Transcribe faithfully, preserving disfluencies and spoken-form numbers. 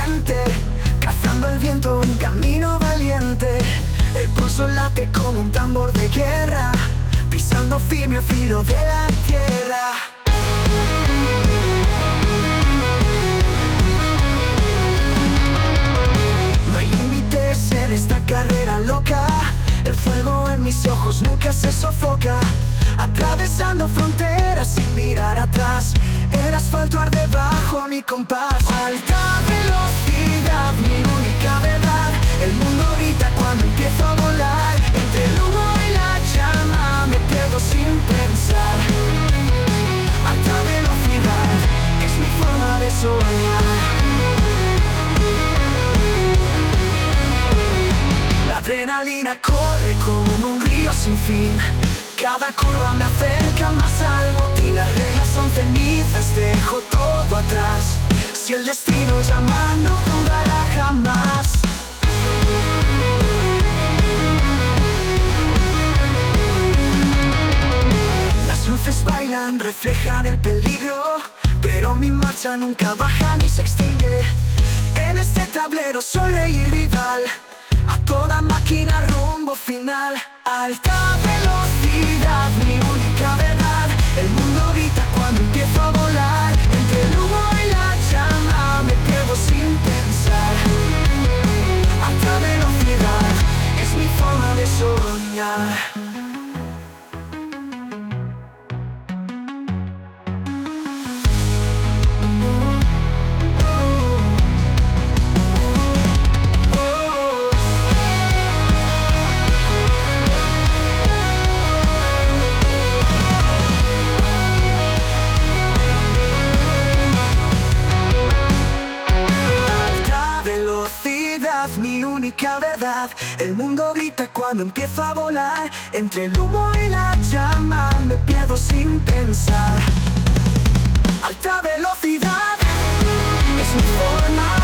siente, cazando el viento, un camino valiente. El pulso late como un tambor de guerra, pisando firme al filo de la tierra. No hay límites en esta carrera loca, el fuego en mis ojos nunca se sofoca. Atravesando fronteras sin mirar atrás, el asfalto arde bajo mi compás. Alta velocidad, mi única verdad. El mundo grita cuando empiezo a volar. Entre el humo y la llama me pierdo sin pensar. Alta velocidad es mi forma de soñar. La adrenalina corre como un río sin fin. Cada curva me acerca más al botín. Las reglas son cenizas, dejo todo atrás. Si el destino llama, no dudará jamás. Las luces bailan, reflejan el peligro, pero mi marcha nunca baja ni se extingue. En este tablero soy rey y rival, a toda máquina rumbo final. Alta velocidad, mi única verdad. El mundo grita cuando empiezo a volar. Entre el humo y la llama me pierdo sin pensar. Alta velocidad es mi forma de soñar. Mi única verdad, el mundo grita cuando empiezo a volar. Entre el humo y la llama me pierdo sin pensar. Alta velocidad es mi forma